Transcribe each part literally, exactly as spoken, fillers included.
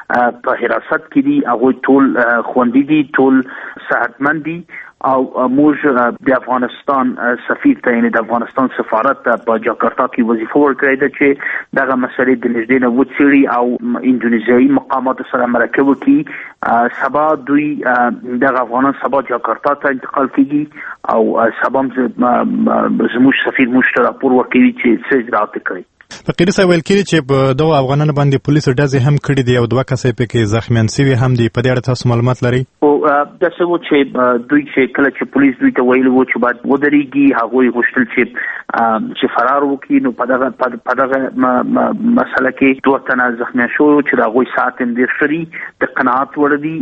په حراست کې دي، هغه ټول خوندي دي، ټول صحتمند دي او موږ د افغانستان سفیر ته یعنی د افغانستان سفارت په جاکارتا کې وظیفه ورکړې ده چې دغه مسلې د نږدې نه وڅېړي او اندونیزیایي مقاماتو سره مرکه وکړي. سبا دوی دغه افغانان سبا جاکارتا ته انتقال کیږي او سبا زموږ سفیر موږ ته راپور ورکوي چې څه اجرات کوي. فقیري صاحب ویل کېږي چې په دغو افغانانو باندې پولیسو ډزې هم کړي دي او دوه کسه پکې زخمیان سوي هم دي. په دې اړه تاسو معلومات لرئ؟ او داسې و چې دوی چې کله چې پولیس دوی ته ویلي وو چې باید ودرېږي، هغوی غوښتل چې چې فرار وکړي. نو په دغه په دغه مسله کې دوه تنه زخمیان شوي چې د هغوی ساعت هم ډېر ښه دي، د قناعت وړ دي،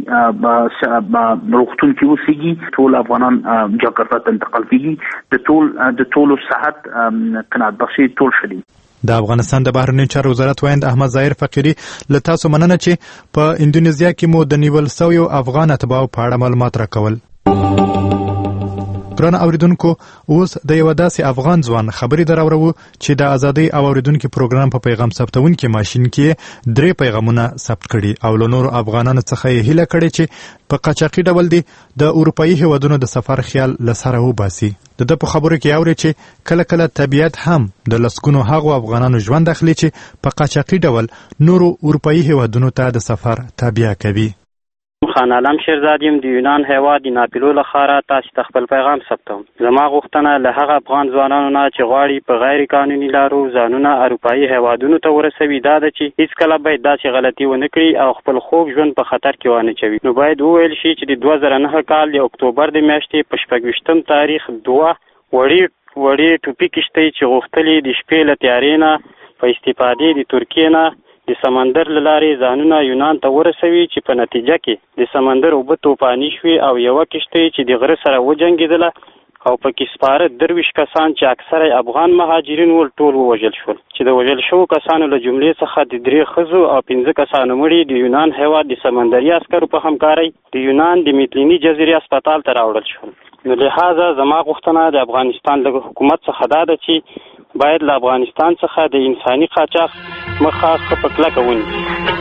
روغتون کې اوسېږي. ټول افغانان جاکارتا ته انتقال کېږي، د ټول د ټولو صحت قناعت بخشي، ټول ښه دي. د افغانستان د بهرنیو چارو وزارت وایند احمد ظاهر فقیري له تاسو مننه چې په اندونیزیا کې مو د نیول شویو افغان اتباعو په اړه معلومات راکول. ګرانو اوریدونکو، اوس د یو داسې افغان ځوان خبرې دراوړو چې د ازادۍ او اوریدونکو پروګرام په پیغام ثبتونکي ماشين کې درې پیغامونه ثبت کړي او له نورو افغانانو څخه یې هیله کړې چې په قاچاقي ډول دي د اروپאי هیوادونو د سفر خیال لسره وباسي. د د په خبرو کې اوري چې کله کله طبيعت هم د لسګونو هغو افغانانو ژوند اخلي چې په قاچاقي ډول نورو اروپאי هیوادونو ته د سفر تابع کوي. خان عالم شیرزاد یم د یونان هیواد د ناپیلو لخوا تاسو ته خپل پیغام ثبتوم. زما غوښتنه له هغه افغان ځوانانو نه چې غواړي په غیر قانوني لارو ځانونه اروپאי هیوادونو ته ورسوي دا ده چې هیڅ کله باید داسې غلطي ونه کړي او خپل خوږ ژوند په خطر کې وانه چوي. نو باید وویل شي چې د دوه زره نه کال د اکتوبر د میاشتې په شپږویشتم تاریخ دوه وړي وړي ټوپي کشتۍ چې غوښتلې د شپې له تیارې نه په استفادې د ترکیې نه د سمندر له لارې ځانونه یونان ته ورسوي چې په نتیجه کې د سمندر اوبه توپاني شوې او یوه کشتۍ چې د غره سره وجنګېدله او پکې سپاره درویشت کسان چې اکثره افغان مهاجرین ول ټول ووژل شول چې د وژل شوو کسانو له جملې څخه د درې ښځو او پنځه کسانو مړي د یونان هیواد د سمندري عسکرو په همکارۍ د یونان د میتلیني جزیرې هسپتال ته راوړل شول. نو لهذا زما غوښتنه د افغانستان له حکومت څخه دا ده چې باید له افغانستان څخه د انساني قاچاق مخه ښه په کلکه ونیسي.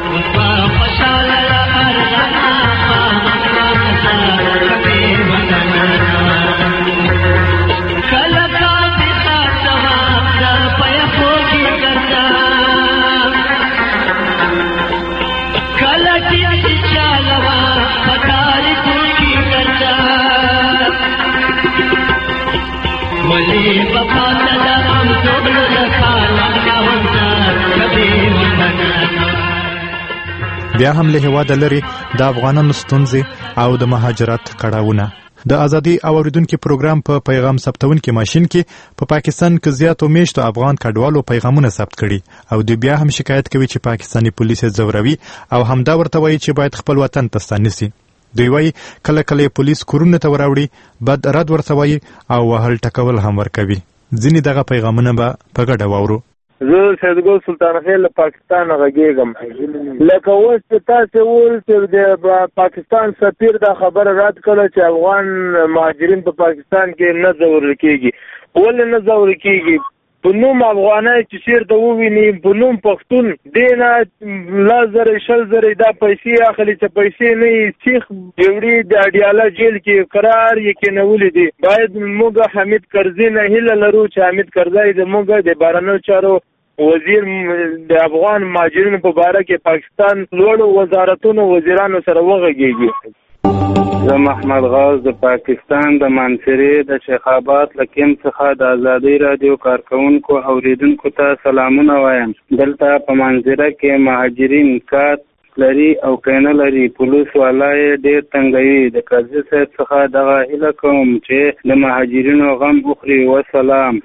بیا هم له هیواده لري د افغانانو ستونزې او د مهاجرت کړهونه. د ازادي او اوریدونکو پروګرام په پیغام ثبتونکي ماشين کې په پاکستان کې زیاتو میشتو افغان کډوالو پیغامونه ثبت کړي او دوی بیا هم شکایت کوي چې پاکستانی پولیس زوروي او همدا ورته وایي چې باید خپل وطن ته ستانسي. دوی وایي کله کله پولیس کورونه ته وراوړي بد رد ورته وایي او وهل ټکول هم ورکوي. ځینې دغه پیغامونه به په ګډه واورو. زه سیدګل سلطان خیل له پاکستان غږیږم. لکه اوس چې تاسو ول چې د پاکستان سفیر دا خبره رد کړه چې افغان مهاجرین په پاکستان کې نه ځورل کیږي. ولې نه ځورل کیږي؟ په نوم افغانای چې شیر ته وویني، په نوم پښتون دینه لازر شل زر دا پیسې اخلي چې پیسې نه سیخ جوړي د اډیاله جیل کې قرار یې کې نه ولدي. باید موږ حمید کرزي نه هیله لرو چې حمید کرزي د موږ د بهرنیو چارو وزیر د افغان مهاجرینو په باره کې پاکستان لوړو وزارتونو وزیرانو سره وغږیږي. زه محمد غاز د پاکستان د منصورې د شیخ آباد لکیم څخه د ازادۍ رادیو کارکونکو اوریدونکو ته سلامونه وایم. دلته په منظره کې مهاجرین کات لري او کینه لري، پولیس والای ډېر تنګوي. د قاضي صاحب څخه دغه هیله کوم چې د مهاجرینو غم وخوري. وسلام.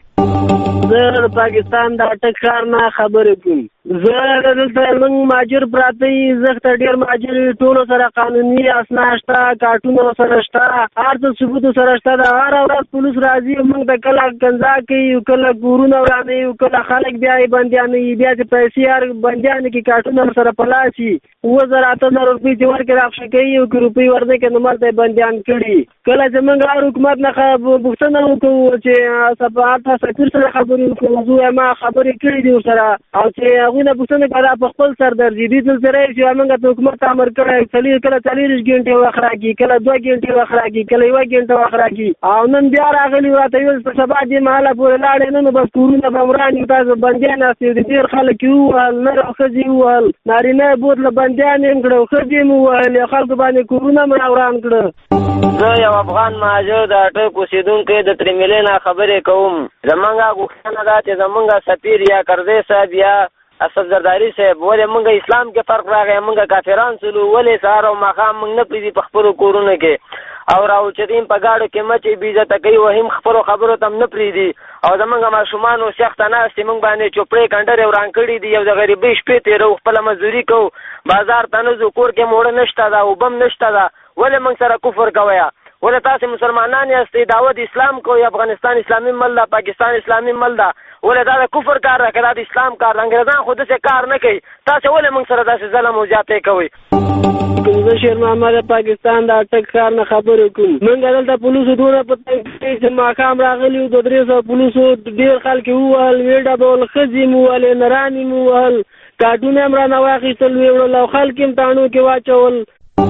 زه د پاکستان د اټک ښار نه خبرې کوم. زه دلته موږ مهاجر پراته یو، زه ډېر مهاجر ټولو سره قانوني اسناد شته، کارتونه سره شته، هر څه ثبوت سره شته. د هر ورځ پولیس راځي موږ ته کله کنځا کوي، کله کورونه ورانوي، کله خلک بیا یې بندیانوي، بیا چې پیسې هر بندیان کې کارتونه سره پلاسي اووه زره اته زره روپۍ چې ورکړي راخښه کوي او که روپۍ ورنه کړي نو مالته بندیان کړي. کله چې موږ هر حکومت نه پوښتنه وکړو چې صفحات سفیر سره خبرې وکړو زه ما خبرې کړې دي ورسره او چې هغوی نه پوښتنه کړه په خپل سر درځي دي دلته راشي موږ ته حکومت امر کړی څلور کله څلوېښت ګنټې وخت راکړي کله دوه ګنټې وخت راکړي کله یوه ګنټه وخت راکړي او نن بیا راغلي راته ویل په سبا دې مهاله پورې لاړې نه نو بس کورونه به وراني تاسو بندیان ناستې دي ډېر خلک یې ووهل نر او ښځې یې ووهل نارینه یې بوتله بندیان یې کړه ښځې یې مو ووهلې خلکو باندې کورونه م راوران کړه زه یو افغان مهاجر د اټک اوسېدونکی د ترمیلې نه خبرې کوم زمونږ غوښتنه ده چې زمونږ سفیر یا کرزی صاحب یا اسد زرداري صاحب ولې موږ اسلام کې فرق راغی موږ کافران سلو ولې سهار او ماښام موږ نه پرېږدي په خپلو کورونو کې او راوچتیم په ګاډو کې مچې بېعزته کوي وهم خپلو خبرو ته هم نه پرېږدي او زمونږ ماشومان اوس یخته ناستې موږ باندې چوپړې کنډرې وران کړي دي یو د غریبۍ شپې تېروو خپله مزدوري کوو بازار ته نه ځو کور کې موړه نشته ده اوبه هم نشته ده ولې موږ سره کفر کوئ ولې تاسې مسلمانان یاستئ دعوت اسلام کوئ افغانستان اسلامي مل ده پاکستان اسلامي مل ده ولې دا د کفر کار ده که دا د اسلام کار ده انګریزان خو داسې کار نه کوي تاسې ولې موږ سره داسې ظلم او زیاتۍ کوئ زه شیر محمد پاکستان د اټک ښار نه خبرې کوم موږ دلته پولیسو دونه په تنګ کړي چې ماښام راغلي وو د درې سوه پولیسو ډېر خلک یې ووهل ویې ډبول ښځې یې ووهلې نران یې ووهل کارټونه هم رانه واخیستل ویې وړل او خلک یې تاڼو کې واچول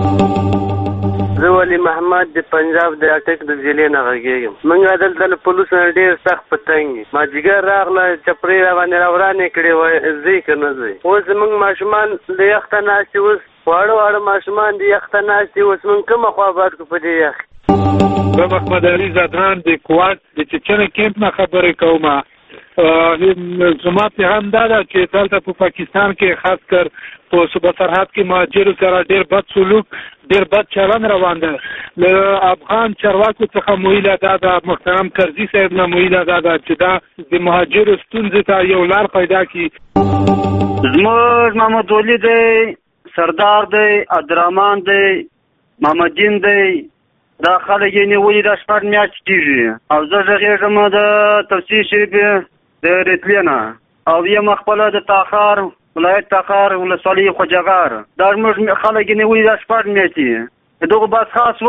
زه ولي محمد د پنجاب د اټک د ضلع نه غږېږم موږ دلته له پولیسو نه ډېر سخت په تنګ یو مازدیګر راغله چپړې راباندې راورانې کړې وای ځئ که نه ځئ اوس زموږ ماشومان د یخته ناستې اوس واړه واړه ماشومان د یخته ناستې اوس موږ کومه خوا باد کړو په دې یخ زه محمد علي زدران د کوات د چچنه کیمپ نه خبرې کوم زما پیغام دا ده چې دلته په پاکستان کې خاص کر په صوبه سرحد کې مهاجرو سره ډېر بد سلوک ډېر بد چلن روان ده له افغان چارواکو څخه مویله دا ده محترم کرزي صاحب نه مویله دا ده چې دا د مهاجرو ستونزې ته یو لار پیدا کړي زموږ محمد ولي دی سردار دی عبدالرحمن دی محمد دین دی دا خلک یې نیولي دا شپږ میاشتې کېږي او زه غږېږم د تفسیر شریف د ریتلې نه او یم خپله د تاخار ولایت تاخار ولسوالۍ خوجغار دا زموږ خلک یې نیولي دا شپږ میاشتې د دغو بحث خاص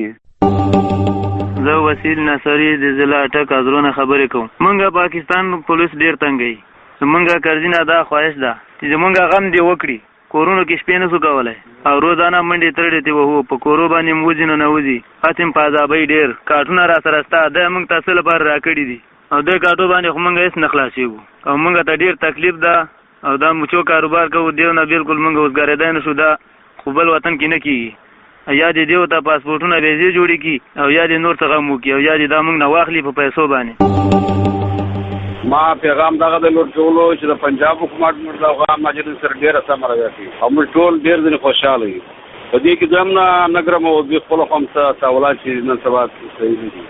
وکړي زه وسیل نصري د ضلع اټک ازرونه خبرې کوم موږ پاکستان پولیس ډېر تنګوي زموږ کرزي نه دا خواهش ده چې زموږ غم دې وکړي کورونو کې شپې نسو کولی او روزانه منډې ترډې ته وهو په کورو باندې م وځي نه نه وځي هسې په عذابۍ ډېر کارټونه را سره شته دا موږ ته څه لپاره راکړي دي او دې کارټو باندې خو موږ هېڅ نه خلاصېږو او موږ ته ډېر تکلیف ده او دا مچو کاروبار کوو دیو نه بلکل موږ اوسګارېدی نه شو دا خو بل وطن کې نه کېږي یا دې دیو ته پاسپورټونه ویزې جوړې کړي او یا دې نور څه غم وکړي او یا دې دا موږ نه واخلي په پیسو باندې ما پیغام دغه د لور ټولو چې د پنجاب حکومت موږ د افغان مهاجرینو سره ډېره سمه رویه کوي او موږ ټول ډېر ځینې خوشحاله یو په دې کې زه هم نه نه ګرم او دوی خپلو خوا هم څه سوالات چې نن سبا صحیح نه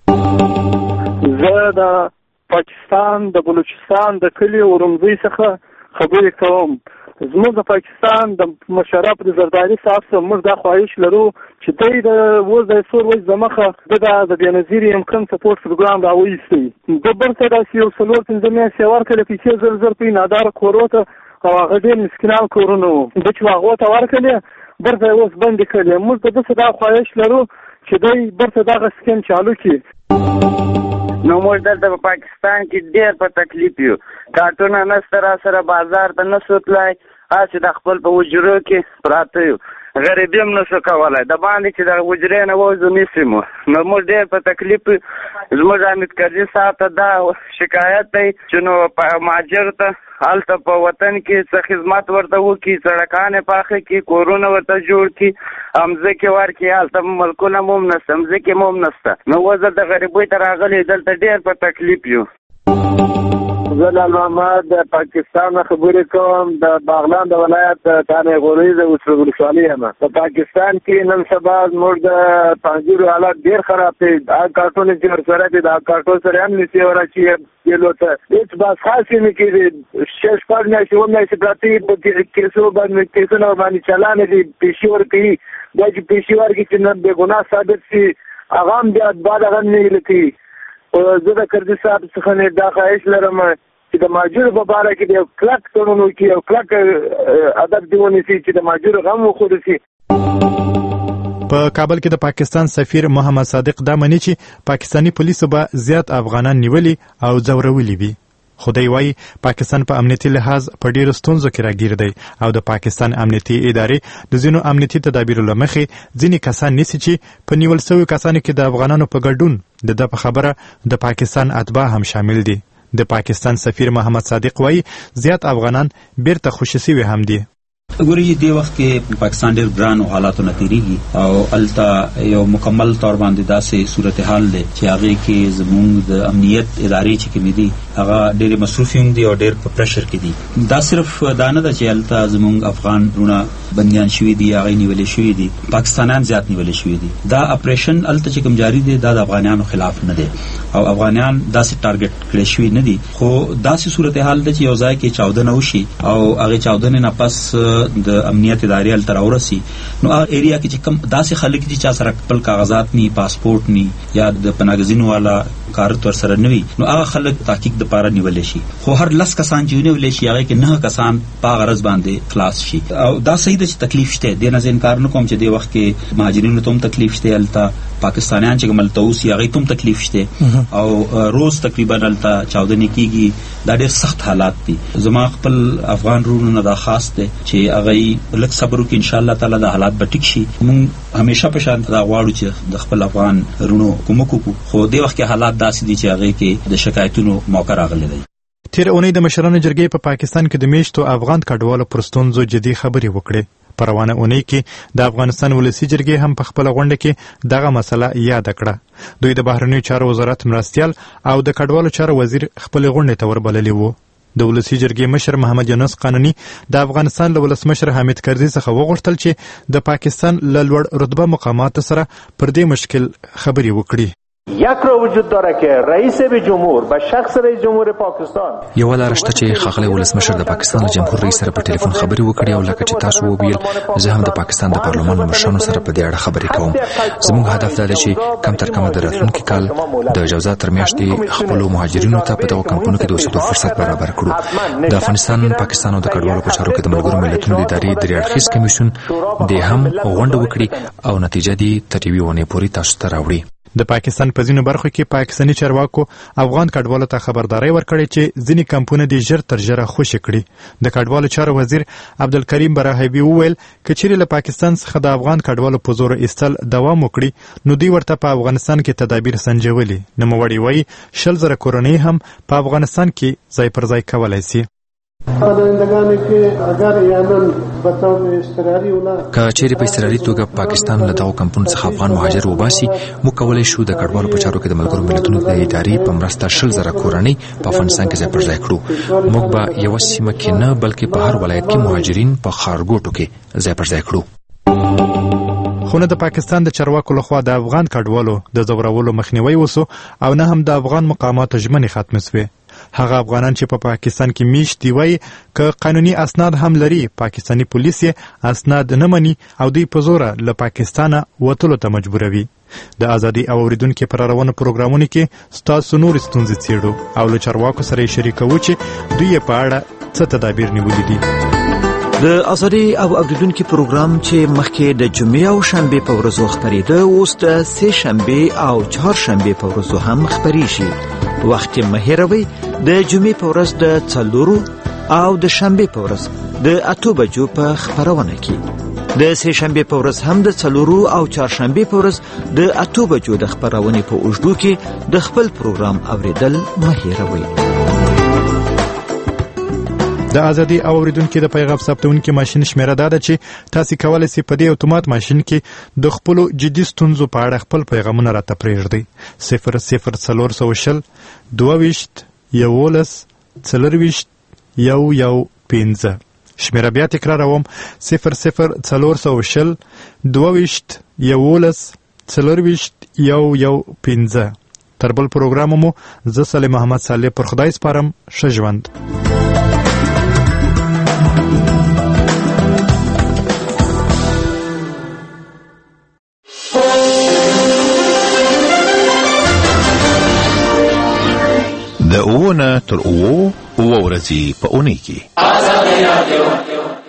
دي زه د پاکستان د بلوچستان د کلي ورمزۍ څخه خبرې کوم زموږ د پاکستان د مشرف د زرداري صاحب سره موږ دا خواهش لرو چې دی د اوس د څو ورځې د مخه د د بېنظیرې امکان سپورټ پروګرام راوایستی د بل څه داسې یو څلور پنځه میاشتې ورکړلې پیسې زر زر په ناداره کورو ته او هغه ډېر مسکینان کورونه وو ده چې هغو ته ورکړلې بل ځای اوس بندې کړلې موږ د داسې دا خواهش لرو چې دی بل څه دغه سکیم چالو کړي نو موږ دلته په پاکستان کې ډېر په تکلیف یو کارټونه نشته را سره بازار ته نسو تللی هسې د خپل په حجرو کې پراته یو غریبي هم نشو کولی د باندې چې د حجرې نه ووځو نیسي مو نو موږ ډېر په تکلیف یو زموږ حامد کرزي صاحب ته دا شکایت دی چې نو مهاجرو ته هلته په وطن کې څه خدمت ورته وکړي سړکان یې پاخه کړي کورونه ورته جوړ کړي مځکې ورکړي هلته ملکونه مو هم نشته مځکې مو هم نشته نو اوس دلته غریبۍ ته راغلي دلته ډېر په تکلیف یو زه لال محمد د پاکستان نه خبرې کوم د باغلان د ولایت د تانې غوري د ولسوالۍ یم په پاکستان کې نن سبا زموږ د پنجیرو حالات ډېر خراب دی هغه کارټونه چې ورسره دي د هغه کارټو سره هم نیسي ورچي کیلو ته هېڅ بس خاصې نه کېږي شپږ شپږ میاشتې اووه میاشتې پراته دي په کیسو باندې کیسونه باندې چلانې دي پیسې ورکوي دا چې پیسې ورکړي چې نه بېګناه ثابت شي هغه هم بیا بعد هغه نه ویلې کوي زه د کرزي صاحب څخه نه دا خواهش لرم چې د مهاجرو په باره کې د یو کلک تړون وکړي او کلک ادب دې ونیسي چې د مهاجرو غم وخوړل شي. په کابل کې د پاکستان سفیر محمد صادق دا مني چې پاکستاني پولیسو به زیات افغانان نیولي او ځورولي وي. خدای وایي پاکستان په امنیتي لحاظ په ډیرو ستونزو کې راګیر دی او د پاکستان امنیتي ادارې د ځینو امنیتي تدابیرو له مخې ځینې کسان نیسي چې په نیول شویو کسانو کې د افغانانو په ګډون د ده په خبره د پاکستان اتباع هم شامل دي. د پاکستان سفیر محمد صادق وایي زیات افغانان بیرته خوشي سوي هم دي. ګورې دې وخت کې پاکستان ډېر ګرانو حالاتو نه تېرېږي او هلته یو مکمل طور باندې داسې صورتحال دی چې هغې کې زموږ د امنیت ادارې چې کومې دي هغه ډېرې مصروفې هم دي او ډېر په پرشر کې دي. دا صرف دا نه ده چې هلته زموږ افغان وروڼه بندیان شوي دي، هغې نیولې شوي دي، پاکستانیان زیات نیولې شوي دي. دا اپریشن هلته چې کوم جاري دی دا د افغانیانو خلاف نه دی او افغانیان داسې ټارګټ کړی شوي نه دي، خو داسې صورتحال ده چې یو ځای کې چاودنه وشي او هغې چاودنې نه پس د امنیت ادارې هلته راورسي نو هغه ایریا کې چې کم داسې خلک دي چا سره خپل کاغذات نی، پاسپورټ نی یا د پناهګزینو والا کارت ورسره نه وي نو هغه خلک تحقیق دپاره نیولی شي. خو هر لس کسان چې ونیولی شي هغې کې نه کسان په هغه غرض باندې خلاص شي او دا صحیح ده چې تکلیف شته، دې نه زه انکار نه کوم چې دې وخت کې مهاجرینو ته هم تکلیف شته، هلته پاکستانیان چې کوم هلته اوسي هغوی ته هم تکلیف شته او روز تقریبا هلته چاودنې کېږي. دا ډېر سخت حالات دي. زما خپل افغان وروڼو نه دا خاص دی چې هغوی لږ صبر وکړي، انشاءالله تعالی دا حالات به ټیک شي. موږ همیشه په شان دا غواړو چې د خپل افغان وروڼو کومک وکړو، خو دې وخت کې حالات داسې دي چې هغې کې د شکایتونو موقع راغلی دی. تېره اونۍ د مشرانو جرګې په پاکستان کې د میشتو افغان کډوالو پر ستونزو جدي خبرې وکړې. په روانه اونۍ کې د افغانستان ولسي جرګې هم په خپله غونډه کې دغه مسله یاده کړه. دوی د بهرنیو چارو وزارت مرستیال او د کډوالو چارو وزیر خپلې غونډې ته وربللي وو. د ولسي جرګې مشر محمد یونس قانوني د افغانستان له ولسمشر حامد کرزي څخه وغوښتل چې د پاکستان له لوړ رتبه مقاماتو سره پر دې مشکل خبرې وکړي. یک را وجود داره که رئیس جمهور به شخص رئیس جمهور پاکستان یو لاره شته چې ښاغلی ولسمشر د پاکستان جمهور رئیس سره په ټلیفون خبرې وکړي او لکه چې تاسو وویل زه هم د پاکستان د پارلمان له مشرانو سره په دې اړه خبرې کوم. زموږ هدف دا دی چې کم تر کمه د راتلونکي کال د جوزا تر میاشتې خپلو مهاجرینو ته په دغو کمپونو کې د اوسېدو فرصت برابر کړو. د افغانستان پاکستان او د کډوالو په چارو کې د ملګرو ملتونو د ادارې درې اړخیز کمیسیون دې هم غونډه وکړي او نتیجه دې تر یوې اونۍ پورې تاسو ته راوړي. د پاکستان په ځینو برخو کې پاکستاني چارواکو افغان کډوالو ته خبرداری ورکړې چې ځینې کمپونه دې ژر تر ژره خوشي کړي. د کډوالو چارو وزیر عبدالکریم براهوی وویل که چیرې له پاکستان څخه د افغان کډوالو په زور ایستل دوام وکړي نو دوی ورته په افغانستان کې تدابیر سنجولي. نوموړی وایي شل زره کورنۍ هم په افغانستان کې ځای پر ځای کولی سي. که چیرې په اضطراري توګه پاکستان له دغو کمپونو څخه افغان مهاجر وباسي موږ کولی شو د کډوالو په چارو کې د ملګرو ملتونو د ادارې په مرسته شل زره کورنۍ په افغانستان کې ځای پر ځای کړو. موږ به یوه سیمه کې نه بلکې په هر ولایت کې مهاجرین په ښارګوټو کې ځای پر ځای کړو. خو نه د پاکستان د چارواکو لخوا د افغان کډوالو د ځورولو مخنیوی وسو او نه هم د افغان مقاماتو ژمنې ختمې سوې. هغه افغانان چې په پا پاکستان کې میشت دي وایي که قانوني اسناد هم لري پاکستاني پولیس یې اسناد نه مني او دوی په زوره له پاکستانه وتلو ته مجبوروي. د ازادي او اوریدونکو پر روانو پروګرامونو کې ستاسو نور ستونزې څېړو او له چارواکو سره یې شریکوو چې دوی یې په اړه څه تدابیر نیولي دي. د ازادي او اوریدونکو پروګرام چې مخکې د جمعې او شنبې په ورځو خپرېده اوس د سې شنبې او چهارشنبې په ورځو هم خپرېږي. وخت مه هېروئ د جمعې په ورځ د څلورو او د شنبې په ورځ د اتو بجو په خپرونه کې، د سې شنبې په ورځ هم د څلورو او چهارشنبې په ورځ د اتو بجو د خپرونې په اوږدو کې د خپل پروګرام اوریدل مه هېروئ. د ازادي او اوریدونکو د پیغام ثبتونکو ماشین شمیره دا ده چې تاسو کولای شئ په دې اتومات ماشین کې د خپل جدي ستونزو په اړه خپل پیغامونه راته پرېږدئ. صفر صفر څلور سوه شل دوه ویشت یولس څلرویشت یو یو پنځه شمیره بیا تکراروم صفر صفر څلور سوه شل دوه ویشت یولس څلرویشت یو یو پنځه. تر بل پروګرام مو زه صالح محمد صالح پر خدای سپارم. ښه ژوند. د اووه نه تر اووه اووه ورځې په اونۍ کې